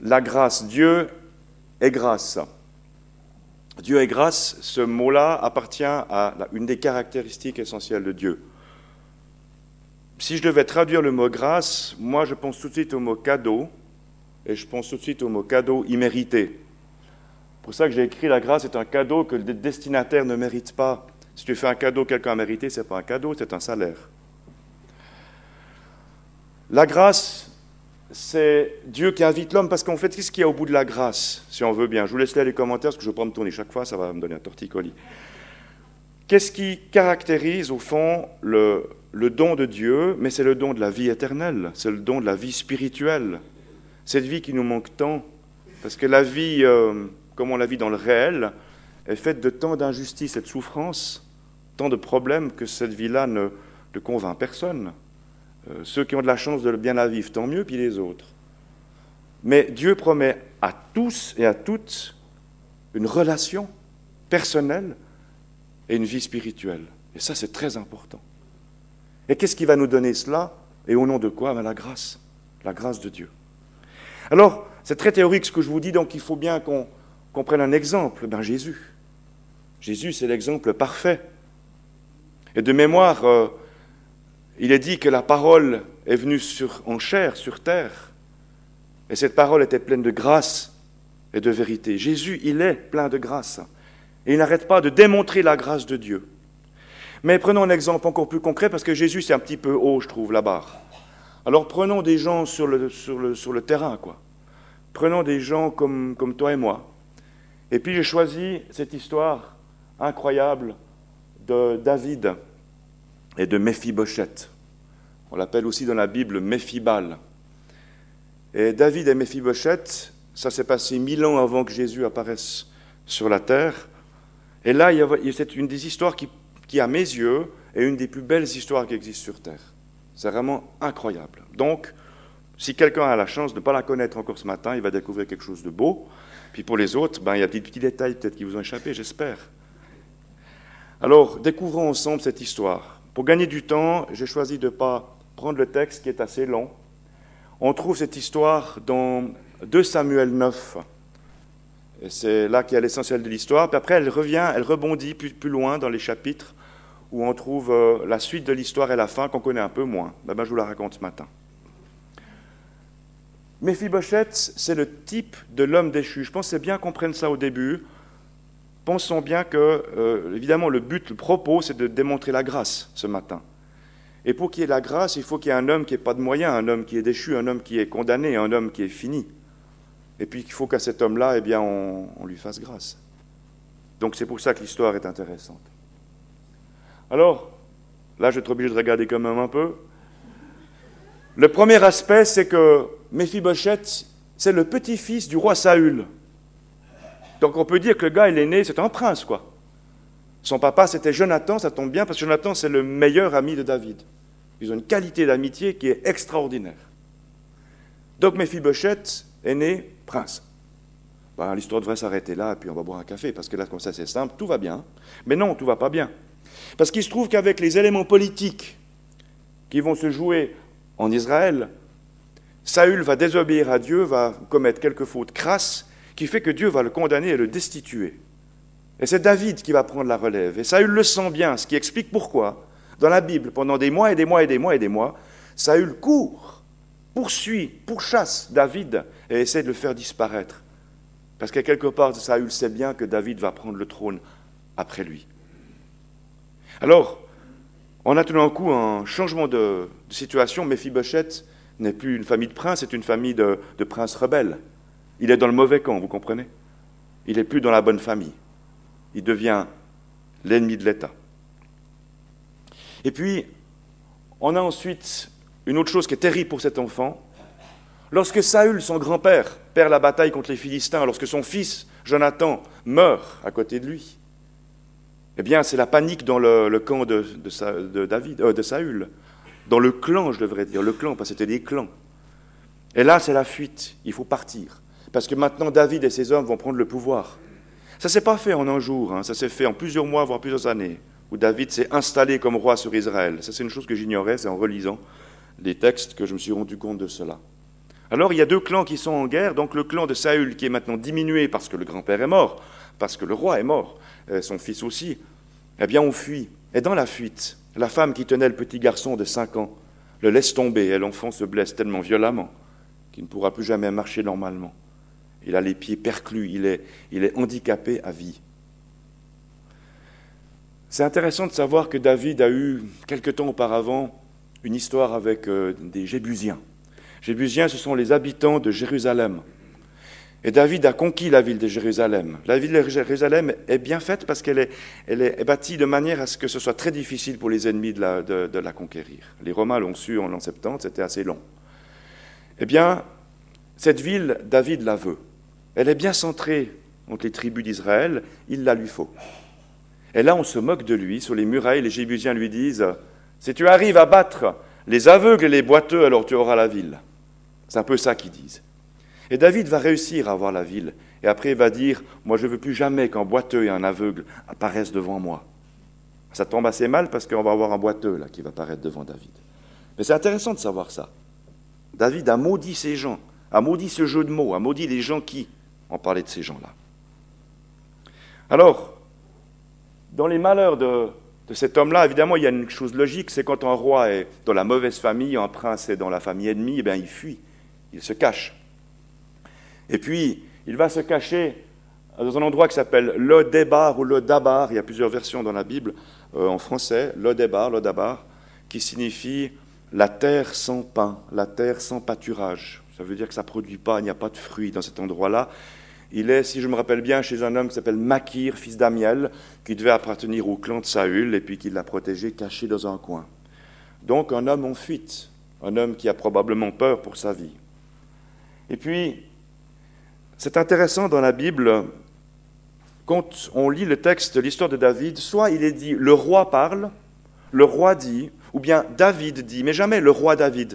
la grâce. Dieu est grâce. Dieu est grâce, ce mot-là appartient à une des caractéristiques essentielles de Dieu. Si je devais traduire le mot grâce, moi je pense tout de suite au mot cadeau, et je pense tout de suite au mot cadeau immérité. C'est pour ça que j'ai écrit la grâce est un cadeau que le destinataire ne mérite pas. Si tu fais un cadeau que quelqu'un a mérité, ce n'est pas un cadeau, c'est un salaire. La grâce, c'est Dieu qui invite l'homme, parce qu'en fait, qu'est-ce qu'il y a au bout de la grâce, si on veut bien? Je vous laisse lire les commentaires, parce que je ne vais pas me tourner chaque fois, ça va me donner un torticolis. Qu'est-ce qui caractérise, au fond, le don de Dieu? Mais c'est le don de la vie éternelle, c'est le don de la vie spirituelle. Cette vie qui nous manque tant, parce que la vie, comme on la vit dans le réel, est faite de tant d'injustices et de souffrances, tant de problèmes, que cette vie-là ne convainc personne. Ceux qui ont de la chance de bien la vivre, tant mieux, puis les autres. Mais Dieu promet à tous et à toutes une relation personnelle et une vie spirituelle. Et ça, c'est très important. Et qu'est-ce qui va nous donner cela? Et au nom de quoi? La grâce de Dieu. Alors, c'est très théorique ce que je vous dis, donc il faut bien qu'on prenne un exemple. Jésus. Jésus, c'est l'exemple parfait. Et de mémoire, il est dit que la parole est venue en chair, sur terre. Et cette parole était pleine de grâce et de vérité. Jésus, il est plein de grâce. Et il n'arrête pas de démontrer la grâce de Dieu. Mais prenons un exemple encore plus concret, parce que Jésus, c'est un petit peu haut, je trouve, la barre. Alors prenons des gens sur le terrain, quoi. Prenons des gens comme toi et moi. Et puis j'ai choisi cette histoire incroyable de David et de Méphibosheth. On l'appelle aussi dans la Bible Méphibal. Et David et Méphibosheth, ça s'est passé 1000 ans avant que Jésus apparaisse sur la terre. Et là, c'est une des histoires qui, à mes yeux, est une des plus belles histoires qui existent sur terre. C'est vraiment incroyable. Donc, si quelqu'un a la chance de ne pas la connaître encore ce matin, il va découvrir quelque chose de beau. Puis pour les autres, il y a des petits détails peut-être qui vous ont échappé, j'espère. Alors, découvrons ensemble cette histoire. Pour gagner du temps, j'ai choisi de ne pas prendre le texte qui est assez long. On trouve cette histoire dans 2 Samuel 9. Et c'est là qu'il y a l'essentiel de l'histoire. Puis après, elle rebondit plus loin dans les chapitres où on trouve la suite de l'histoire et la fin qu'on connaît un peu moins. Je vous la raconte ce matin. Méphibosheth, c'est le type de l'homme déchu. Je pense que c'est bien qu'on prenne ça au début. Pensons bien que, évidemment, le propos, c'est de démontrer la grâce ce matin. Et pour qu'il y ait la grâce, il faut qu'il y ait un homme qui n'ait pas de moyens, un homme qui est déchu, un homme qui est condamné, un homme qui est fini. Et puis il faut qu'à cet homme-là, on lui fasse grâce. Donc c'est pour ça que l'histoire est intéressante. Alors, là je vais être obligé de regarder quand même un peu. Le premier aspect, c'est que Méphibosheth, c'est le petit-fils du roi Saül. Donc on peut dire que le gars, il est né, c'est un prince, quoi. Son papa, c'était Jonathan, ça tombe bien, parce que Jonathan, c'est le meilleur ami de David. Ils ont une qualité d'amitié qui est extraordinaire. Donc Méphibosheth est né prince. L'histoire devrait s'arrêter là, et puis on va boire un café, parce que là, comme ça, c'est simple, tout va bien. Mais non, tout ne va pas bien. Parce qu'il se trouve qu'avec les éléments politiques qui vont se jouer en Israël, Saül va désobéir à Dieu, va commettre quelques fautes crasses, qui fait que Dieu va le condamner et le destituer. Et c'est David qui va prendre la relève. Et Saül le sent bien, ce qui explique pourquoi, dans la Bible, pendant des mois et des mois et des mois et des mois, Saül court, pourchasse David et essaie de le faire disparaître. Parce que quelque part, Saül sait bien que David va prendre le trône après lui. Alors, on a tout d'un coup un changement de situation. Méphibosheth n'est plus une famille de princes, c'est une famille de princes rebelles. Il est dans le mauvais camp, vous comprenez? Il n'est plus dans la bonne famille. Il devient l'ennemi de l'État. Et puis, on a ensuite une autre chose qui est terrible pour cet enfant. Lorsque Saül, son grand-père, perd la bataille contre les Philistins, lorsque son fils, Jonathan, meurt à côté de lui, eh bien, c'est la panique dans le camp de Saül. Dans le clan, je devrais dire. Le clan, parce que c'était des clans. Et là, c'est la fuite. Il faut partir. Parce que maintenant, David et ses hommes vont prendre le pouvoir. Ça ne s'est pas fait en un jour, ça s'est fait en plusieurs mois, voire plusieurs années, où David s'est installé comme roi sur Israël. Ça, c'est une chose que j'ignorais, c'est en relisant les textes que je me suis rendu compte de cela. Alors il y a deux clans qui sont en guerre, donc le clan de Saül qui est maintenant diminué parce que le grand-père est mort, parce que le roi est mort, son fils aussi, eh bien on fuit. Et dans la fuite, la femme qui tenait le petit garçon de 5 ans le laisse tomber et l'enfant se blesse tellement violemment qu'il ne pourra plus jamais marcher normalement. Il a les pieds perclus, il est handicapé à vie. C'est intéressant de savoir que David a eu, quelque temps auparavant, une histoire avec des Jébusiens. Jébusiens, ce sont les habitants de Jérusalem. Et David a conquis la ville de Jérusalem. La ville de Jérusalem est bien faite parce qu'elle est bâtie de manière à ce que ce soit très difficile pour les ennemis de la conquérir. Les Romains l'ont su en l'an 70, c'était assez long. Eh bien, cette ville, David la veut. Elle est bien centrée entre les tribus d'Israël, il la lui faut. Et là, on se moque de lui. Sur les murailles, les Jébusiens lui disent « Si tu arrives à battre les aveugles et les boiteux, alors tu auras la ville. » C'est un peu ça qu'ils disent. Et David va réussir à avoir la ville. Et après, il va dire « Moi, je ne veux plus jamais qu'un boiteux et un aveugle apparaissent devant moi. » Ça tombe assez mal parce qu'on va avoir un boiteux là qui va apparaître devant David. Mais c'est intéressant de savoir ça. David a maudit ces gens, a maudit ce jeu de mots, a maudit les gens qui ont parlé de ces gens-là. Alors, dans les malheurs de cet homme-là, évidemment, il y a une chose logique, c'est quand un roi est dans la mauvaise famille, un prince est dans la famille ennemie, eh bien, il fuit, il se cache. Et puis, il va se cacher dans un endroit qui s'appelle Lo-Debar ou Lo-Dabar. Il y a plusieurs versions dans la Bible, en français, Lo-Debar, qui signifie la terre sans pain, la terre sans pâturage. Ça veut dire que ça ne produit pas, il n'y a pas de fruits dans cet endroit-là. Il est, si je me rappelle bien, chez un homme qui s'appelle Makir, fils d'Amiel, qui devait appartenir au clan de Saül, et puis qui l'a protégé, caché dans un coin. Donc un homme en fuite, un homme qui a probablement peur pour sa vie. Et puis, c'est intéressant dans la Bible, quand on lit le texte de l'histoire de David, soit il est dit « le roi parle », le roi dit, ou bien David dit, mais jamais le roi David.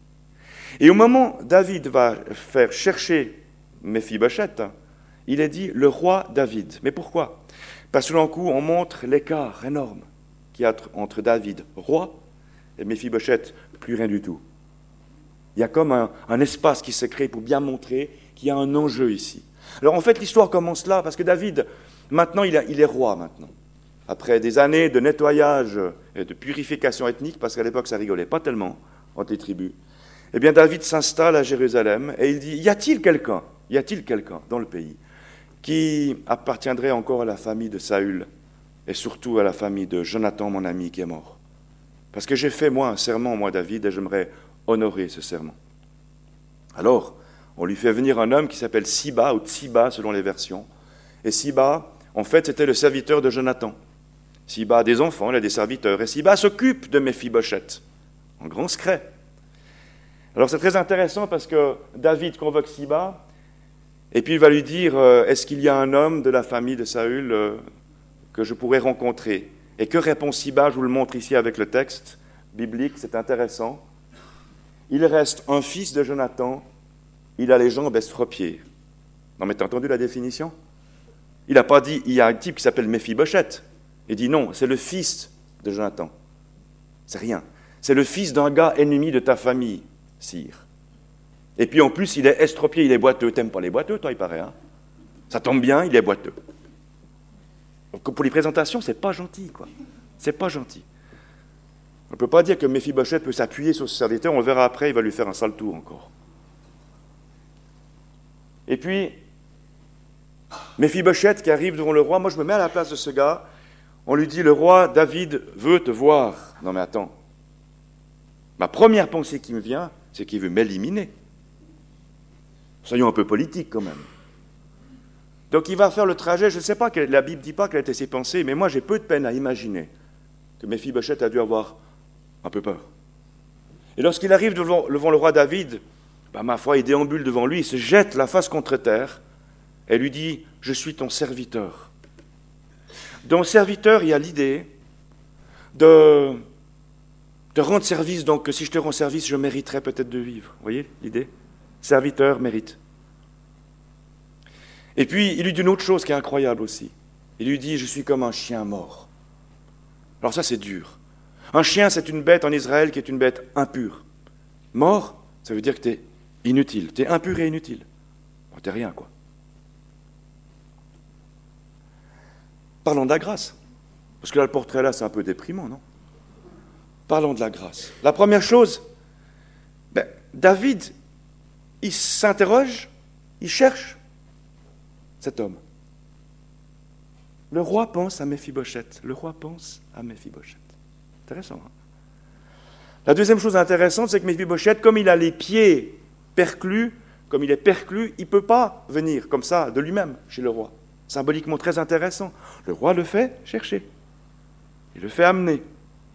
Et au moment où David va faire chercher Méphibosheth, il est dit le roi David. Mais pourquoi? Parce que tout d'un coup, on montre l'écart énorme qu'il y a entre David, roi, et Méphibosheth, plus rien du tout. Il y a comme un espace qui se crée pour bien montrer qu'il y a un enjeu ici. Alors en fait, l'histoire commence là, parce que David, maintenant, il est roi maintenant. Après des années de nettoyage et de purification ethnique, parce qu'à l'époque, ça rigolait pas tellement entre les tribus, eh bien, David s'installe à Jérusalem et il dit, y a-t-il quelqu'un dans le pays qui appartiendrait encore à la famille de Saül et surtout à la famille de Jonathan, mon ami, qui est mort? Parce que j'ai fait, moi, un serment, moi, David, et j'aimerais honorer ce serment. Alors, on lui fait venir un homme qui s'appelle Siba, ou Tsiba, selon les versions. Et Siba, en fait, c'était le serviteur de Jonathan. Siba a des enfants, il a des serviteurs, et Siba s'occupe de Méphibosheth, en grand secret. Alors c'est très intéressant parce que David convoque Siba, et puis il va lui dire, est-ce qu'il y a un homme de la famille de Saül que je pourrais rencontrer? Et que répond Siba? Je vous le montre ici avec le texte biblique, c'est intéressant. Il reste un fils de Jonathan, il a les jambes estropiées. Non mais t'as entendu la définition? Il n'a pas dit, il y a un type qui s'appelle Méphibosheth. Il dit non, c'est le fils de Jonathan. C'est rien. C'est le fils d'un gars ennemi de ta famille, sire. Et puis en plus, il est estropié, il est boiteux. T'aimes pas les boiteux, toi, il paraît, hein? Ça tombe bien, il est boiteux. Donc, pour les présentations, c'est pas gentil, quoi. C'est pas gentil. On ne peut pas dire que Méphibosheth peut s'appuyer sur ce serviteur, on le verra après, il va lui faire un sale tour encore. Et puis, Méphibosheth qui arrive devant le roi, moi je me mets à la place de ce gars, on lui dit, le roi David veut te voir. Non mais attends, ma première pensée qui me vient, c'est qu'il veut m'éliminer. Soyons un peu politiques quand même. Donc il va faire le trajet, je ne sais pas, la Bible ne dit pas quelles étaient ses pensées, mais moi j'ai peu de peine à imaginer que Méphibosheth a dû avoir un peu peur. Et lorsqu'il arrive devant le roi David, ma foi, il déambule devant lui, il se jette la face contre terre et lui dit, je suis ton serviteur. Dans serviteur, il y a l'idée de rendre service, donc si je te rends service, je mériterais peut-être de vivre. Vous voyez l'idée? Serviteur, mérite. Et puis, il lui dit une autre chose qui est incroyable aussi. Il lui dit, je suis comme un chien mort. Alors ça, c'est dur. Un chien, c'est une bête en Israël qui est une bête impure. Mort, ça veut dire que tu es Inutile. T'es impur et inutile. Bon, t'es rien, quoi. Parlons de la grâce. Parce que là, le portrait, là, c'est un peu déprimant, non? Parlons de la grâce. La première chose, David, il s'interroge, il cherche cet homme. Le roi pense à Méphibosheth. Le roi pense à Méphibosheth. Intéressant, hein? La deuxième chose intéressante, c'est que Méphibosheth, comme il a les pieds perclus, comme il est perclus, il ne peut pas venir comme ça, de lui-même, chez le roi. Symboliquement très intéressant. Le roi le fait chercher. Il le fait amener.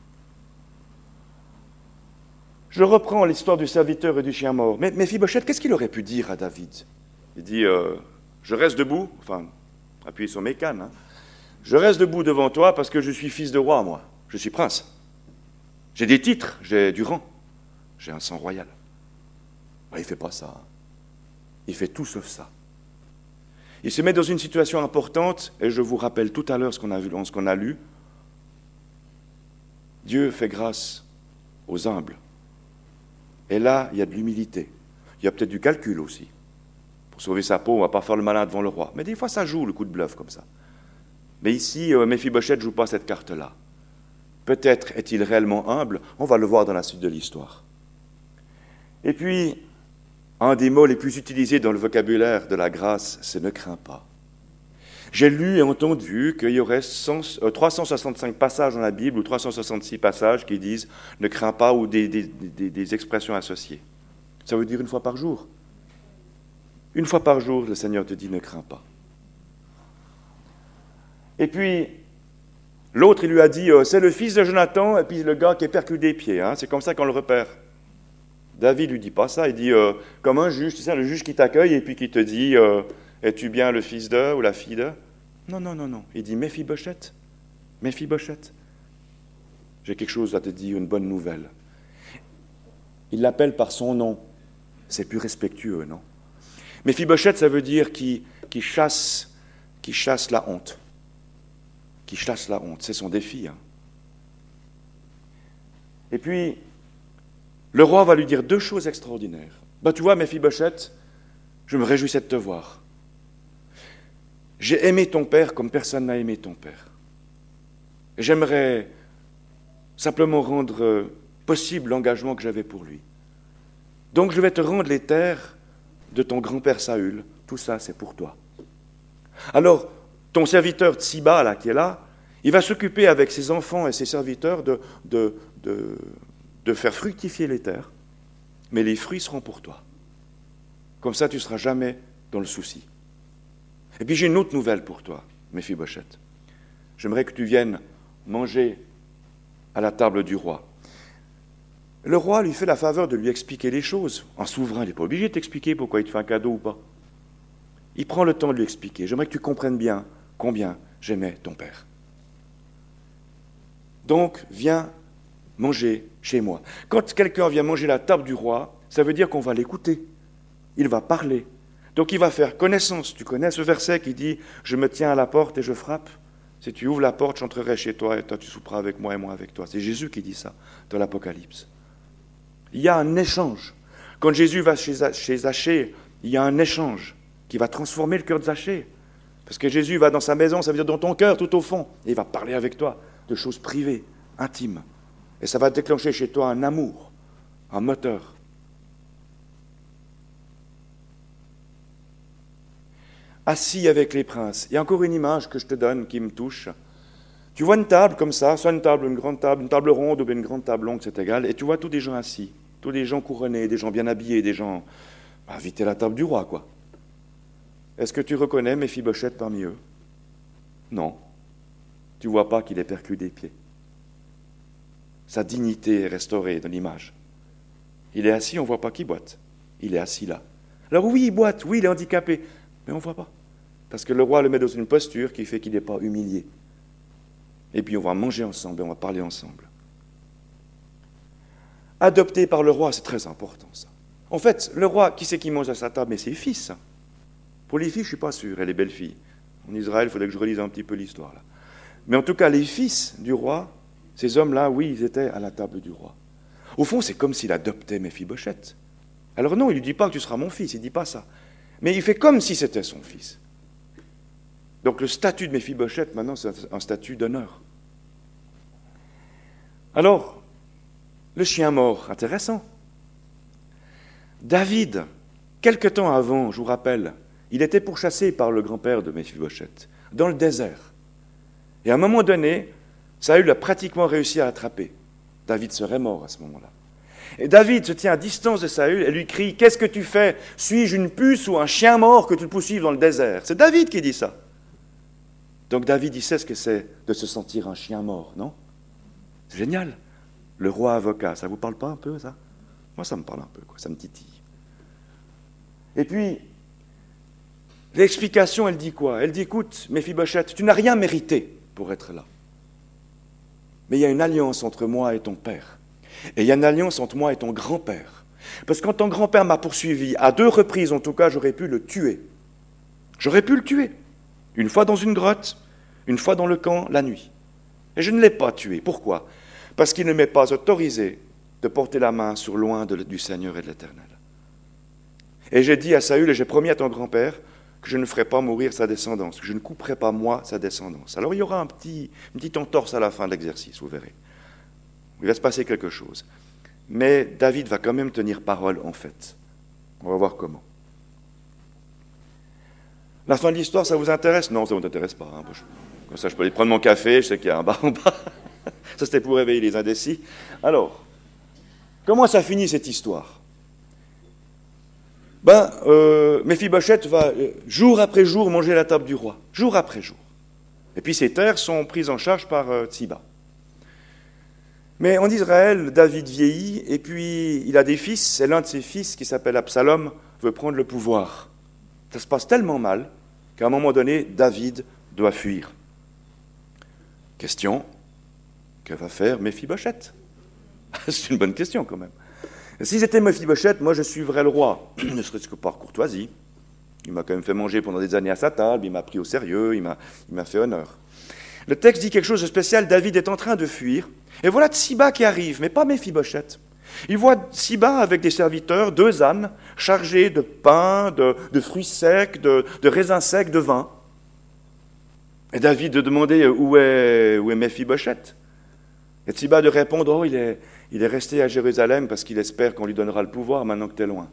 Je reprends l'histoire du serviteur et du chien mort. Mais Méphibosheth, qu'est-ce qu'il aurait pu dire à David? Il dit, je reste debout, enfin, appuyez sur mes cannes, hein. Je reste debout devant toi parce que je suis fils de roi, moi. Je suis prince. J'ai des titres, j'ai du rang, j'ai un sang royal. Il ne fait pas ça. Hein. Il fait tout sauf ça. Il se met dans une situation importante, et je vous rappelle tout à l'heure ce qu'on a lu. Dieu fait grâce aux humbles. Et là, il y a de l'humilité. Il y a peut-être du calcul aussi. Pour sauver sa peau, on ne va pas faire le malin devant le roi. Mais des fois, ça joue le coup de bluff comme ça. Mais ici, Méphibosheth ne joue pas cette carte-là. Peut-être est-il réellement humble, on va le voir dans la suite de l'histoire. Et puis, un des mots les plus utilisés dans le vocabulaire de la grâce, c'est « ne crains pas ». J'ai lu et entendu qu'il y aurait 365 passages dans la Bible ou 366 passages qui disent « ne crains pas » ou des expressions associées. Ça veut dire une fois par jour. Une fois par jour, le Seigneur te dit « ne crains pas ». Et puis, l'autre, il lui a dit, c'est le fils de Jonathan, et puis le gars qui est perclus des pieds, hein, c'est comme ça qu'on le repère. David lui dit pas ça, il dit, comme un juge, tu sais, le juge qui t'accueille et puis qui te dit, es-tu bien le fils de ou la fille de? Non, non, non, non. Il dit, Méphibosheth, Méphibosheth, j'ai quelque chose à te dire, une bonne nouvelle. Il l'appelle par son nom, c'est plus respectueux, non? Méphibosheth, ça veut dire qui chasse la honte. Qui chasse la honte. C'est son défi. Hein. Et puis, le roi va lui dire deux choses extraordinaires. Tu vois, Méphibosheth, je me réjouissais de te voir. J'ai aimé ton père comme personne n'a aimé ton père. Et j'aimerais simplement rendre possible l'engagement que j'avais pour lui. Donc je vais te rendre les terres de ton grand-père Saül. Tout ça, c'est pour toi. Alors, ton serviteur Tsiba, là, qui est là, il va s'occuper avec ses enfants et ses serviteurs de faire fructifier les terres, mais les fruits seront pour toi. Comme ça, tu ne seras jamais dans le souci. Et puis j'ai une autre nouvelle pour toi, Méphibosheth. J'aimerais que tu viennes manger à la table du roi. Le roi lui fait la faveur de lui expliquer les choses. Un souverain, il n'est pas obligé de t'expliquer pourquoi il te fait un cadeau ou pas. Il prend le temps de lui expliquer. J'aimerais que tu comprennes bien combien j'aimais ton père. Donc, viens manger chez moi. Quand quelqu'un vient manger à la table du roi, ça veut dire qu'on va l'écouter. Il va parler. Donc, il va faire connaissance. Tu connais ce verset qui dit « Je me tiens à la porte et je frappe. Si tu ouvres la porte, j'entrerai chez toi et toi, tu souperas avec moi et moi avec toi. » C'est Jésus qui dit ça dans l'Apocalypse. Il y a un échange. Quand Jésus va chez Zachée, il y a un échange qui va transformer le cœur de Zachée. Parce que Jésus va dans sa maison, ça veut dire dans ton cœur, tout au fond. Et il va parler avec toi de choses privées, intimes. Et ça va déclencher chez toi un amour, un moteur. Assis avec les princes. Il y a encore une image que je te donne qui me touche. Tu vois une table comme ça, soit une grande table, une table ronde ou une grande table longue, c'est égal, et tu vois tous des gens assis, tous des gens couronnés, des gens bien habillés, des gens invités à la table du roi, quoi. Est-ce que tu reconnais Méphibosheth parmi eux? Non. Tu ne vois pas qu'il est perclus des pieds. Sa dignité est restaurée dans l'image. Il est assis, on ne voit pas qu'il boite. Il est assis là. Alors oui, il boite, oui, il est handicapé, mais on ne voit pas. Parce que le roi le met dans une posture qui fait qu'il n'est pas humilié. Et puis on va manger ensemble et on va parler ensemble. Adopté par le roi, c'est très important ça. En fait, le roi, qui c'est qui mange à sa table? Mais ses fils. Pour les filles, je ne suis pas sûr, et les belles filles. En Israël, il faudrait que je relise un petit peu l'histoire là. Mais en tout cas, les fils du roi, ces hommes-là, oui, ils étaient à la table du roi. Au fond, c'est comme s'il adoptait Méphibosheth. Alors non, il ne lui dit pas que tu seras mon fils, il ne dit pas ça. Mais il fait comme si c'était son fils. Donc le statut de Méphibosheth, maintenant, c'est un statut d'honneur. Alors, le chien mort, intéressant. David, quelque temps avant, je vous rappelle, il était pourchassé par le grand-père de Méphibosheth, dans le désert. Et à un moment donné, Saül a pratiquement réussi à l'attraper. David serait mort à ce moment-là. Et David se tient à distance de Saül et lui crie « Qu'est-ce que tu fais? Suis-je une puce ou un chien mort que tu le poursuives dans le désert ?» C'est David qui dit ça. Donc David, il sait ce que c'est de se sentir un chien mort, non? C'est génial. Le roi avocat, ça ne vous parle pas un peu, ça? Moi, ça me parle un peu, quoi. Ça me titille. Et puis, l'explication, elle dit quoi? Elle dit, écoute, Méphibosheth, tu n'as rien mérité pour être là. Mais il y a une alliance entre moi et ton père. Et il y a une alliance entre moi et ton grand-père. Parce que quand ton grand-père m'a poursuivi, à 2 reprises en tout cas, j'aurais pu le tuer. J'aurais pu le tuer. Une fois dans une grotte, une fois dans le camp, la nuit. Et je ne l'ai pas tué. Pourquoi? Parce qu'il ne m'est pas autorisé de porter la main sur loin du Seigneur et de l'Éternel. Et j'ai dit à Saül, et j'ai promis à ton grand-père, que je ne ferai pas mourir sa descendance, que je ne couperai pas moi sa descendance. Alors il y aura une petite entorse à la fin de l'exercice, vous verrez. Il va se passer quelque chose. Mais David va quand même tenir parole, en fait. On va voir comment. La fin de l'histoire, ça vous intéresse? Non, ça ne vous intéresse pas. Hein. Comme ça, je peux aller prendre mon café, je sais qu'il y a un bar en bas. Ça, c'était pour réveiller les indécis. Alors, comment ça finit, cette histoire? Méphibosheth va, jour après jour, manger à la table du roi. Jour après jour. Et puis, ses terres sont prises en charge par Tsiba. Mais en Israël, David vieillit, et puis il a des fils, et l'un de ses fils, qui s'appelle Absalom, veut prendre le pouvoir. Ça se passe tellement mal qu'à un moment donné, David doit fuir. Question, que va faire Méphibosheth? C'est une bonne question quand même. Si j'étais Méphibosheth, moi je suivrais le roi, ne serait-ce que par courtoisie. Il m'a quand même fait manger pendant des années à sa table, il m'a pris au sérieux, il m'a fait honneur. Le texte dit quelque chose de spécial, David est en train de fuir, et voilà Tsiba qui arrive, mais pas Méphibosheth. Il voit Tsiba avec des serviteurs, 2 ânes, chargés de pain, de fruits secs, de raisins secs, de vin. Et David de demander où est Méphibosheth. Et Tsiba de répondre, il est resté à Jérusalem parce qu'il espère qu'on lui donnera le pouvoir maintenant que tu es loin.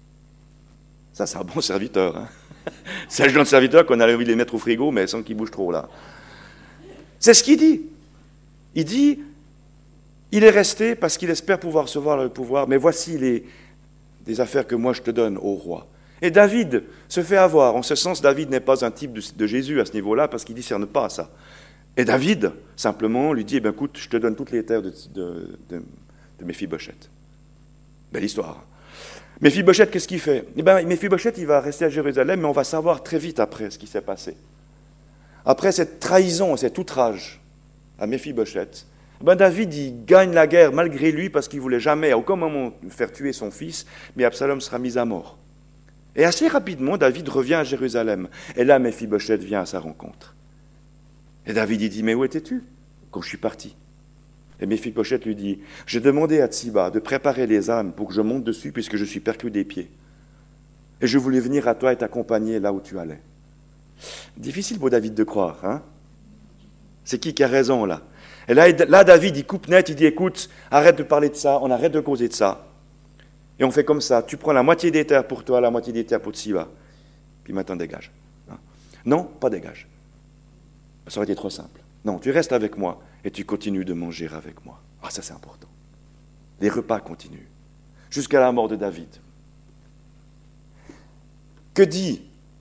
Ça, c'est un bon serviteur. Hein. C'est le genre de serviteur qu'on a envie de les mettre au frigo, mais sans qu'ils bougent trop là. C'est ce qu'il dit. Il dit, il est resté parce qu'il espère pouvoir recevoir le pouvoir, mais voici des affaires que moi je te donne, ô roi. Et David se fait avoir. En ce sens, David n'est pas un type de Jésus à ce niveau-là, parce qu'il ne discerne pas ça. Et David, simplement, lui dit, écoute, je te donne toutes les terres de Méphibosheth. Belle histoire. Méphibosheth, qu'est-ce qu'il fait? Méphibosheth, il va rester à Jérusalem, mais on va savoir très vite après ce qui s'est passé. Après cette trahison, cet outrage à Méphibosheth, David, il gagne la guerre malgré lui parce qu'il ne voulait jamais, à aucun moment, faire tuer son fils, mais Absalom sera mis à mort. Et assez rapidement, David revient à Jérusalem. Et là, Méphibosheth vient à sa rencontre. Et David, il dit, mais où étais-tu quand je suis parti? Et Méphibosheth lui dit, j'ai demandé à Tsiba de préparer les ânes pour que je monte dessus puisque je suis perclus des pieds. Et je voulais venir à toi et t'accompagner là où tu allais. Difficile pour David de croire, hein? C'est qui a raison, là? Et là, David, il coupe net, il dit, écoute, arrête de parler de ça, on arrête de causer de ça. Et on fait comme ça, tu prends la moitié des terres pour toi, la moitié des terres pour Tsiba. Puis maintenant, dégage. Hein? Non, pas dégage. Ça aurait été trop simple. Non, tu restes avec moi et tu continues de manger avec moi. Ah, ça c'est important. Les repas continuent. Jusqu'à la mort de David. Que dit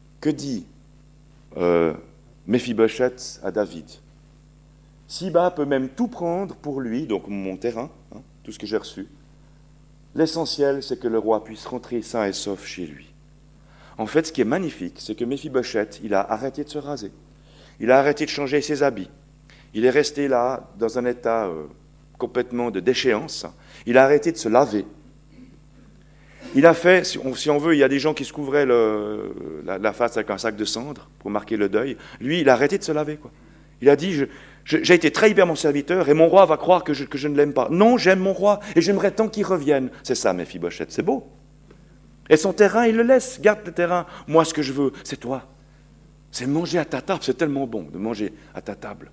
Méphibosheth à David? Tsiba peut même tout prendre pour lui, donc mon terrain, hein, tout ce que j'ai reçu. L'essentiel, c'est que le roi puisse rentrer sain et sauf chez lui. En fait, ce qui est magnifique, c'est que Méphibosheth, il a arrêté de se raser. Il a arrêté de changer ses habits. Il est resté là, dans un état complètement de déchéance. Il a arrêté de se laver. Il a fait, si on veut, il y a des gens qui se couvraient la face avec un sac de cendres pour marquer le deuil. Lui, il a arrêté de se laver, quoi. Il a dit, j'ai été trahi par mon serviteur et mon roi va croire que je ne l'aime pas. Non, j'aime mon roi et j'aimerais tant qu'il revienne. C'est ça, Méphibosheth, c'est beau. Et son terrain, il le laisse, garde le terrain. Moi, ce que je veux, c'est toi. C'est manger à ta table, c'est tellement bon de manger à ta table.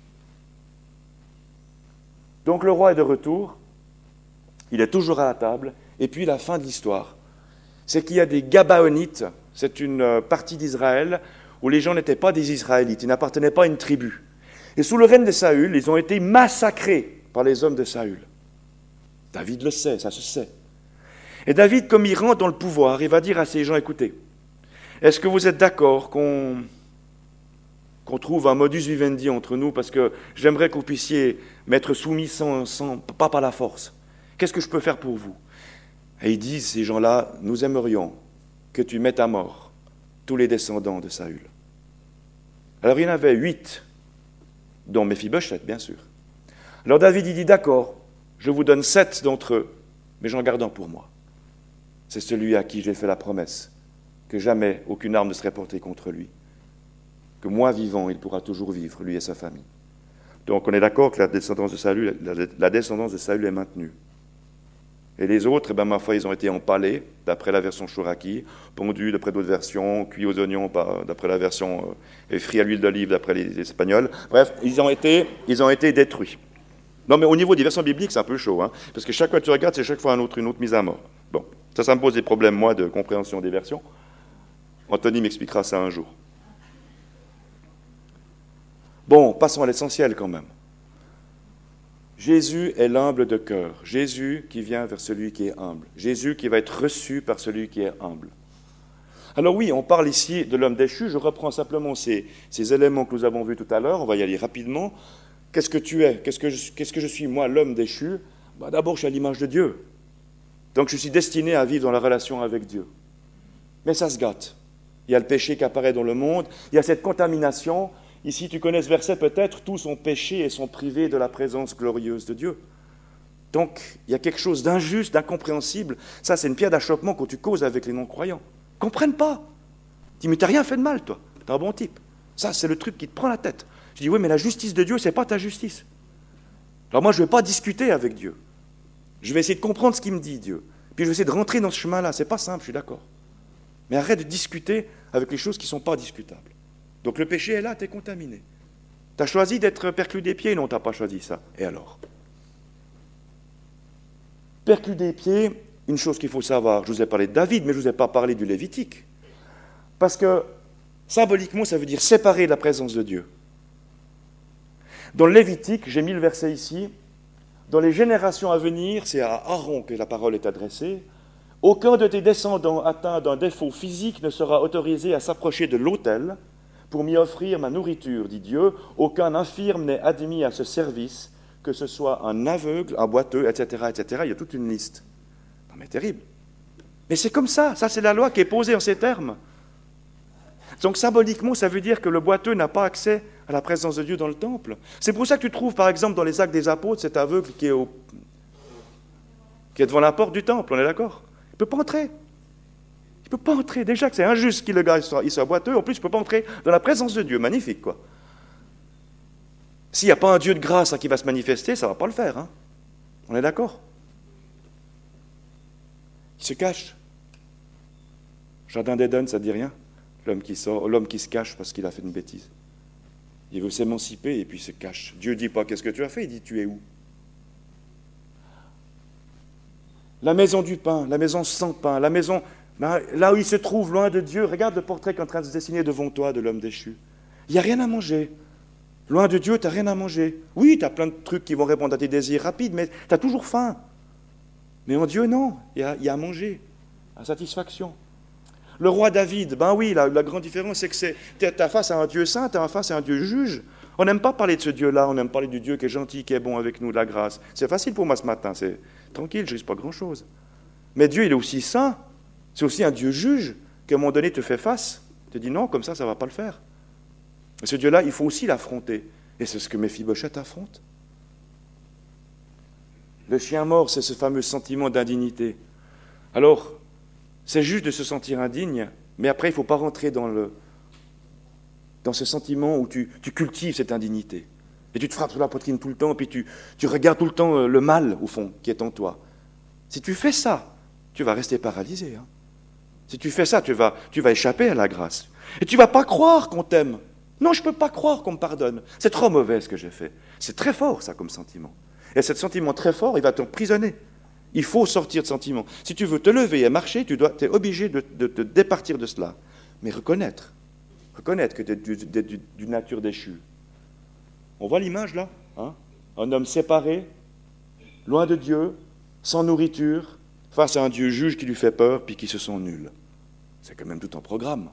Donc le roi est de retour, il est toujours à la table, et puis la fin de l'histoire, c'est qu'il y a des Gabaonites, c'est une partie d'Israël où les gens n'étaient pas des Israélites, ils n'appartenaient pas à une tribu. Et sous le règne de Saül, ils ont été massacrés par les hommes de Saül. David le sait, ça se sait. Et David, comme il rentre dans le pouvoir, il va dire à ces gens, écoutez, est-ce que vous êtes d'accord qu'on trouve un modus vivendi entre nous, parce que j'aimerais que vous puissiez m'être soumis pas par la force. Qu'est-ce que je peux faire pour vous? Et ils disent, ces gens-là, nous aimerions que tu mettes à mort tous les descendants de Saül. Alors il y en avait 8, dont Méphibosheth, bien sûr. Alors David, il dit, d'accord, je vous donne 7 d'entre eux, mais j'en garde un pour moi. C'est celui à qui j'ai fait la promesse que jamais aucune arme ne serait portée contre lui, que moi vivant, il pourra toujours vivre, lui et sa famille. Donc on est d'accord que la descendance de Saül est maintenue. Et les autres, ma foi, ils ont été empalés, d'après la version Chouraki, pondus d'après d'autres versions, cuits aux oignons d'après la version frits à l'huile d'olive d'après les Espagnols. Bref, ils ont été détruits. Non, mais au niveau des versions bibliques, c'est un peu chaud, hein, parce que chaque fois que tu regardes, c'est chaque fois une autre mise à mort. Bon, ça me pose des problèmes, moi, de compréhension des versions. Anthony m'expliquera ça un jour. Bon, passons à l'essentiel quand même. Jésus est l'humble de cœur. Jésus qui vient vers celui qui est humble. Jésus qui va être reçu par celui qui est humble. Alors oui, on parle ici de l'homme déchu. Je reprends simplement ces éléments que nous avons vus tout à l'heure. On va y aller rapidement. Qu'est-ce que tu es? Qu'est-ce que je suis, moi, l'homme déchu? D'abord, je suis à l'image de Dieu. Donc je suis destiné à vivre dans la relation avec Dieu. Mais ça se gâte. Il y a le péché qui apparaît dans le monde. Il y a cette contamination. Ici, tu connais ce verset peut-être, tous ont péché et sont privés de la présence glorieuse de Dieu. Donc, il y a quelque chose d'injuste, d'incompréhensible. Ça, c'est une pierre d'achoppement quand tu causes avec les non-croyants. Ils ne comprennent pas. Tu dis, mais tu n'as rien fait de mal, toi. Tu es un bon type. Ça, c'est le truc qui te prend la tête. Je dis, oui, mais la justice de Dieu, ce n'est pas ta justice. Alors moi, je ne vais pas discuter avec Dieu. Je vais essayer de comprendre ce qu'il me dit, Dieu. Puis je vais essayer de rentrer dans ce chemin-là. Ce n'est pas simple, je suis d'accord. Mais arrête de discuter avec les choses qui ne sont pas discutables. Donc le péché est là, tu es contaminé. Tu as choisi d'être perclus des pieds? Non, tu n'as pas choisi ça. Et alors? Perclus des pieds, une chose qu'il faut savoir, je vous ai parlé de David, mais je ne vous ai pas parlé du Lévitique. Parce que, symboliquement, ça veut dire séparer de la présence de Dieu. Dans le Lévitique, j'ai mis le verset ici, dans les générations à venir, c'est à Aaron que la parole est adressée, aucun de tes descendants atteint d'un défaut physique ne sera autorisé à s'approcher de l'autel pour m'y offrir ma nourriture, dit Dieu. Aucun infirme n'est admis à ce service, que ce soit un aveugle, un boiteux, etc., etc. Il y a toute une liste. Non mais terrible. Mais c'est comme ça c'est la loi qui est posée en ces termes. Donc symboliquement, ça veut dire que le boiteux n'a pas accès à la présence de Dieu dans le temple. C'est pour ça que tu trouves, par exemple, dans les Actes des Apôtres, cet aveugle qui est devant la porte du temple, on est d'accord? Il ne peut pas entrer. Il ne peut pas entrer. Déjà que c'est injuste que le gars il soit boiteux, en plus il ne peut pas entrer dans la présence de Dieu. Magnifique, quoi. S'il n'y a pas un Dieu de grâce qui va se manifester, ça ne va pas le faire. Hein. On est d'accord? Il se cache. Jardin d'Éden, ça ne dit rien? L'homme qui se cache parce qu'il a fait une bêtise. Il veut s'émanciper et puis il se cache. Dieu ne dit pas qu'est-ce que tu as fait, il dit tu es où? La maison du pain, la maison sans pain, la maison... là où il se trouve, loin de Dieu, regarde le portrait qui est en train de se dessiner devant toi de l'homme déchu. Il n'y a rien à manger. Loin de Dieu, tu n'as rien à manger. Oui, tu as plein de trucs qui vont répondre à tes désirs rapides, mais tu as toujours faim. Mais en Dieu, non. Il y a à manger, à satisfaction. Le roi David, oui, la grande différence, c'est que tu es face à un Dieu saint, tu es face à un Dieu juge. On n'aime pas parler de ce Dieu-là, on aime parler du Dieu qui est gentil, qui est bon avec nous, de la grâce. C'est facile pour moi ce matin, c'est tranquille, je ne risque pas grand-chose. Mais Dieu, il est aussi saint. C'est aussi un Dieu juge qui, à un moment donné, te fait face. Te dit non, comme ça ne va pas le faire. Et ce Dieu-là, il faut aussi l'affronter. Et c'est ce que Méphibosheth affronte. Le chien mort, c'est ce fameux sentiment d'indignité. Alors, c'est juste de se sentir indigne, mais après, il ne faut pas rentrer dans ce sentiment où tu cultives cette indignité. Et tu te frappes sur la poitrine tout le temps, puis tu regardes tout le temps le mal, au fond, qui est en toi. Si tu fais ça, tu vas rester paralysé. Hein. Si tu fais ça, tu vas échapper à la grâce. Et tu ne vas pas croire qu'on t'aime. Non, je ne peux pas croire qu'on me pardonne. C'est trop mauvais ce que j'ai fait. C'est très fort, ça, comme sentiment. Et ce sentiment très fort, il va t'emprisonner. Il faut sortir de ce sentiment. Si tu veux te lever et marcher, tu es obligé de te départir de cela. Mais reconnaître que tu es d'une nature déchue. On voit l'image là, hein? Un homme séparé, loin de Dieu, sans nourriture, face à un Dieu juge qui lui fait peur, puis qui se sent nul. C'est quand même tout un programme.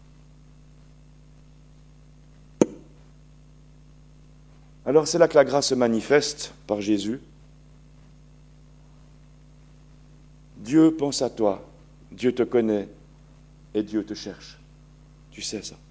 Alors c'est là que la grâce se manifeste par Jésus. Dieu pense à toi, Dieu te connaît et Dieu te cherche. Tu sais ça.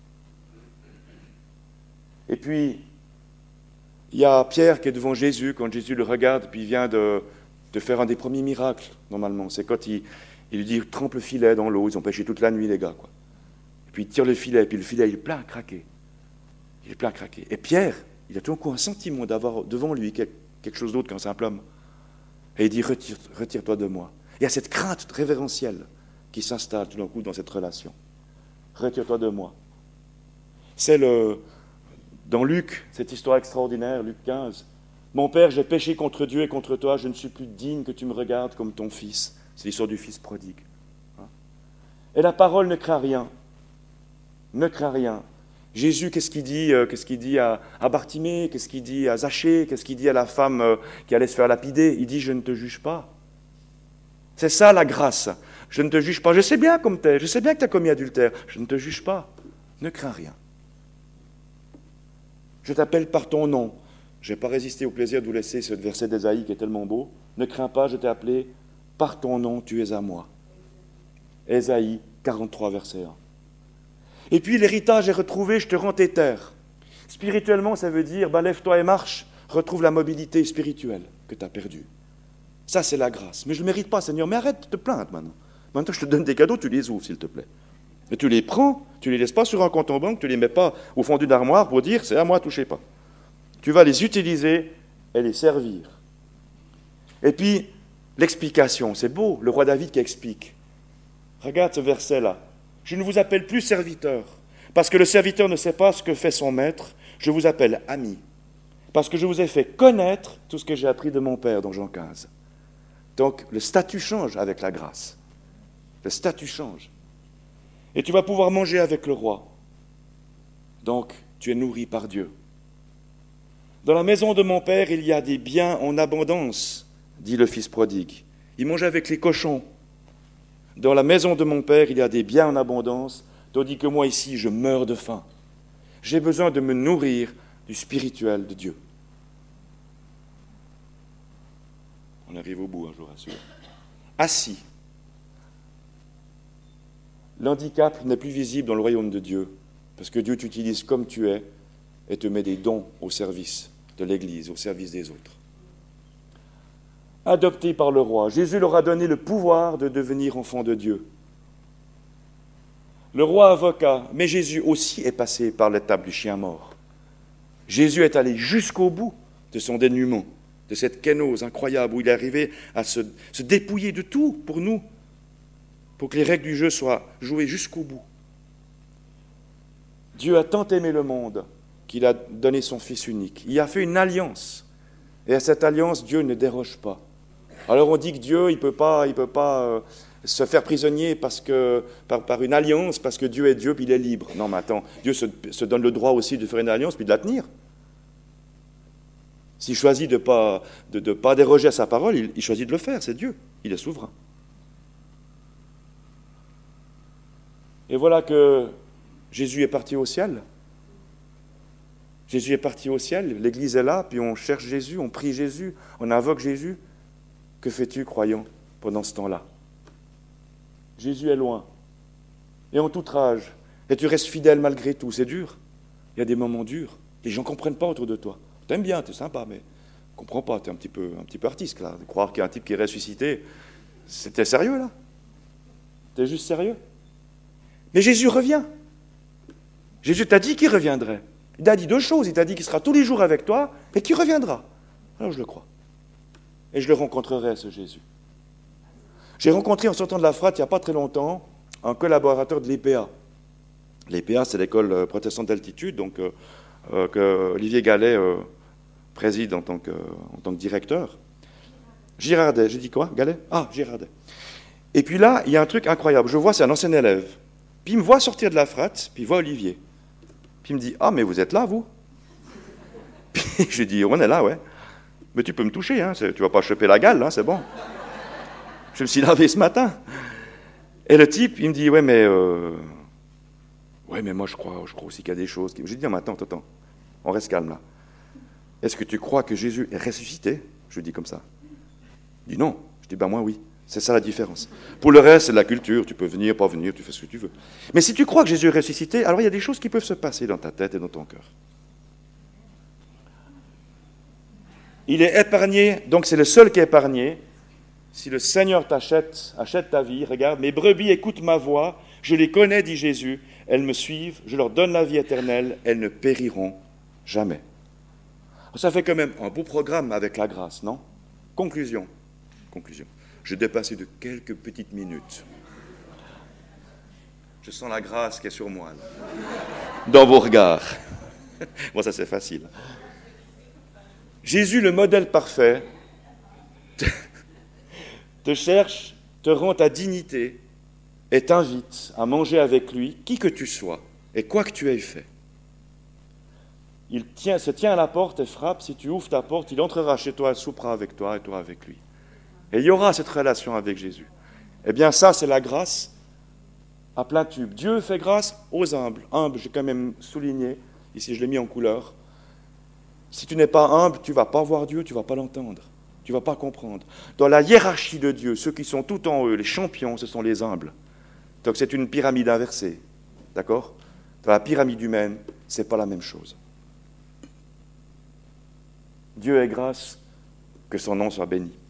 Et puis, il y a Pierre qui est devant Jésus, quand Jésus le regarde, puis il vient de faire un des premiers miracles, normalement. C'est quand il lui dit, trempe le filet dans l'eau, ils ont pêché toute la nuit, les gars, quoi. Et puis il tire le filet, et puis le filet, il est plein à craquer. Il est plein à craquer. Et Pierre, il a tout d'un coup un sentiment d'avoir devant lui quelque chose d'autre qu'un simple homme. Et il dit, retire-toi de moi. Il y a cette crainte révérentielle qui s'installe tout d'un coup dans cette relation. Retire-toi de moi. C'est dans Luc, cette histoire extraordinaire, Luc 15. Mon père, j'ai péché contre Dieu et contre toi, je ne suis plus digne que tu me regardes comme ton fils. C'est l'histoire du fils prodigue. Et la parole ne craint rien. Ne craint rien. Jésus, qu'est-ce qu'il dit à Bartimée, qu'est-ce qu'il dit à Zachée, qu'est-ce qu'il dit à la femme qui allait se faire lapider? Il dit, je ne te juge pas. C'est ça la grâce. Je ne te juge pas. Je sais bien comme tu es. Je sais bien que tu as commis adultère. Je ne te juge pas. Ne crains rien. Je t'appelle par ton nom. Je n'ai pas résisté au plaisir de vous laisser ce verset d'Ésaïe qui est tellement beau. Ne crains pas, je t'ai appelé par ton nom, tu es à moi. Ésaïe 43, verset 1. Et puis l'héritage est retrouvé, je te rends tes terres. Spirituellement, ça veut dire, lève-toi et marche, retrouve la mobilité spirituelle que tu as perdue. Ça, c'est la grâce. Mais je ne le mérite pas, Seigneur. Mais arrête de te plaindre maintenant. Maintenant, je te donne des cadeaux, tu les ouvres, s'il te plaît. Et tu les prends, tu ne les laisses pas sur un compte en banque, tu ne les mets pas au fond d'une armoire pour dire, c'est à moi, touchez pas. Tu vas les utiliser et les servir. Et puis, l'explication, c'est beau, le roi David qui explique. Regarde ce verset-là. Je ne vous appelle plus serviteur, parce que le serviteur ne sait pas ce que fait son maître. Je vous appelle ami, parce que je vous ai fait connaître tout ce que j'ai appris de mon Père, dans Jean 15. Donc, le statut change avec la grâce. Le statut change. Et tu vas pouvoir manger avec le roi. Donc, tu es nourri par Dieu. Dans la maison de mon Père, il y a des biens en abondance, dit le fils prodigue. Il mange avec les cochons. Dans la maison de mon Père, il y a des biens en abondance, tandis que moi ici, je meurs de faim. J'ai besoin de me nourrir du spirituel de Dieu. On arrive au bout, je vous rassure. Assis. L'handicap n'est plus visible dans le royaume de Dieu, parce que Dieu t'utilise comme tu es et te met des dons au service de l'Église, au service des autres. Adopté par le roi, Jésus leur a donné le pouvoir de devenir enfants de Dieu. Le roi avocat, mais Jésus aussi est passé par l'étape du chien mort. Jésus est allé jusqu'au bout de son dénuement, de cette kénose incroyable où il est arrivé à se dépouiller de tout pour nous, pour que les règles du jeu soient jouées jusqu'au bout. Dieu a tant aimé le monde qu'il a donné son Fils unique. Il a fait une alliance. Et à cette alliance, Dieu ne déroge pas. Alors on dit que Dieu, il peut pas se faire prisonnier par une alliance, parce que Dieu est Dieu, puis il est libre. Non, mais attends, Dieu se donne le droit aussi de faire une alliance, puis de la tenir. S'il choisit de ne pas déroger à sa parole, il choisit de le faire, c'est Dieu, il est souverain. Et voilà que Jésus est parti au ciel. Jésus est parti au ciel, l'Église est là, puis on cherche Jésus, on prie Jésus, on invoque Jésus. Que fais-tu, croyant, pendant ce temps-là? Jésus est loin, et en tout âge, et tu restes fidèle malgré tout, c'est dur. Il y a des moments durs, les gens ne comprennent pas autour de toi. T'aimes bien, t'es sympa, mais ne comprends pas, t'es un petit peu artiste, là. De croire qu'il y a un type qui est ressuscité, c'était sérieux, là? T'es juste sérieux? Mais Jésus revient. Jésus t'a dit qu'il reviendrait. Il t'a dit deux choses. Il t'a dit qu'il sera tous les jours avec toi et qu'il reviendra. Alors je le crois. Et je le rencontrerai, ce Jésus. J'ai rencontré en sortant de la frate, il n'y a pas très longtemps, un collaborateur de l'EPA. L'EPA, c'est l'école protestante d'altitude, donc que Olivier Gallet préside en tant que directeur. Girardet, j'ai dit quoi, Gallet? Ah, Girardet. Et puis là, il y a un truc incroyable. Je vois, c'est un ancien élève. Puis il me voit sortir de la frate, puis il voit Olivier. Puis il me dit, ah, mais vous êtes là, vous? Puis je dis, on est là, ouais. Mais tu peux me toucher, hein, tu ne vas pas choper la gale, hein, c'est bon. Je me suis lavé ce matin. Et le type, il me dit, ouais, mais moi je crois aussi qu'il y a des choses. Je dis, non, mais attends, on reste calme là. Est-ce que tu crois que Jésus est ressuscité? Je dis comme ça. Il dit non. Je dis, ben moi oui. C'est ça la différence. Pour le reste, c'est de la culture. Tu peux venir, pas venir, tu fais ce que tu veux. Mais si tu crois que Jésus est ressuscité, alors il y a des choses qui peuvent se passer dans ta tête et dans ton cœur. Il est épargné, donc c'est le seul qui est épargné. Si le Seigneur achète ta vie, regarde, mes brebis écoutent ma voix, je les connais, dit Jésus, elles me suivent, je leur donne la vie éternelle, elles ne périront jamais. Ça fait quand même un beau programme avec la grâce, non? Conclusion. Je dépasse de quelques petites minutes. Je sens la grâce qui est sur moi, là. Dans vos regards. Bon, ça c'est facile. Jésus, le modèle parfait, te cherche, te rend ta dignité et t'invite à manger avec lui, qui que tu sois et quoi que tu aies fait. Il se tient à la porte et frappe. Si tu ouvres ta porte, il entrera chez toi, il soupera avec toi et toi avec lui. Et il y aura cette relation avec Jésus. Eh bien, ça, c'est la grâce à plein tube. Dieu fait grâce aux humbles. Humble, j'ai quand même souligné, ici je l'ai mis en couleur. Si tu n'es pas humble, tu ne vas pas voir Dieu, tu ne vas pas l'entendre. Tu ne vas pas comprendre. Dans la hiérarchie de Dieu, ceux qui sont tout en haut, les champions, ce sont les humbles. Donc c'est une pyramide inversée. D'accord? Dans la pyramide humaine, ce n'est pas la même chose. Dieu est grâce, que son nom soit béni.